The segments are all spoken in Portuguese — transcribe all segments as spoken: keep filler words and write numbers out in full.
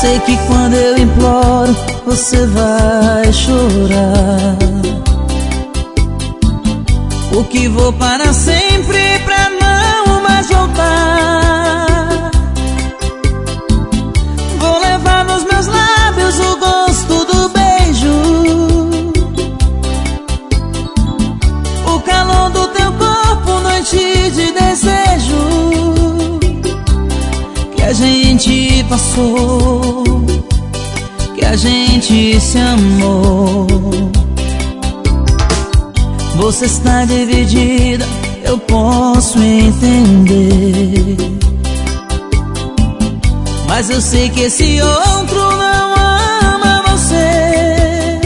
sei que quando eu imploro você vai chorar. O que vou para sempre pra não mais voltar. Vou levar nos meus lábios o gosto do beijo, o calor do teu corpo, noite de desejo que a gente passou, que a gente se amou. Você está dividida, eu posso entender, mas eu sei que esse outro não ama você,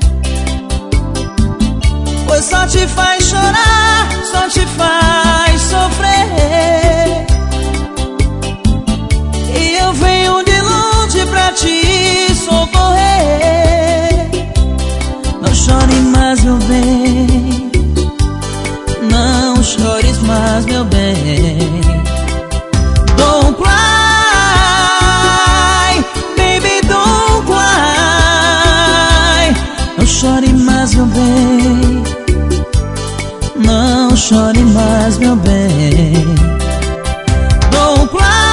pois só te faz chorar, só te faz sofrer. E eu venho de longe pra te socorrer. Não chore mais, meu bem, não chores mais, meu bem. Don't cry, baby, don't cry. Não chore mais, meu bem, não chore mais, meu bem. Don't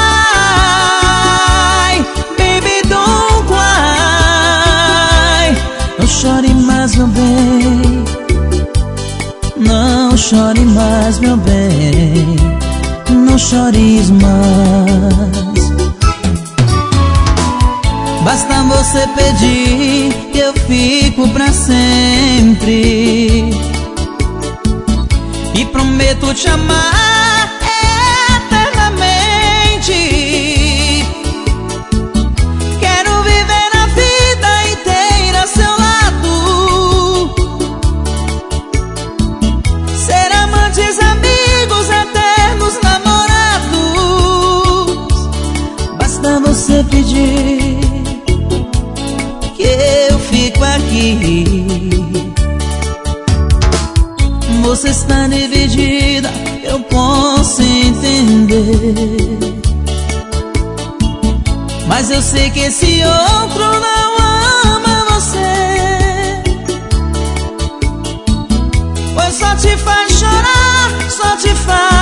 cry, baby, don't cry. Não chore mais, meu bem, não chore mais, meu bem. Não chores mais. Basta você pedir que eu fico pra sempre, e prometo te amar eternamente. Quero viver a vida inteira a seu lado, ser amantes, amigos, eternos namorados. Basta você pedir que eu fico aqui. Você está dividida, eu posso entender, mas eu sei que esse outro não ama você, pois só te faz chorar, só te faz